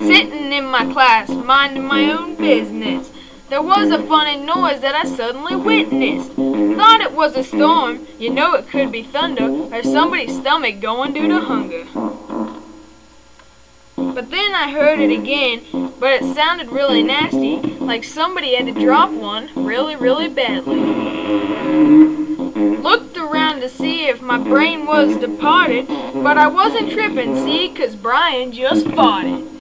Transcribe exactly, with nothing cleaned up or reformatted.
Sitting in my class, minding my own business, there was a funny noise that I suddenly witnessed. Thought it was a storm, you know it could be thunder, or somebody's stomach going due to hunger. But then I heard it again, but it sounded really nasty, like somebody had to drop one really, really badly. Looked around to see if my brain was departed, but I wasn't tripping, see, 'cause Brian just farted.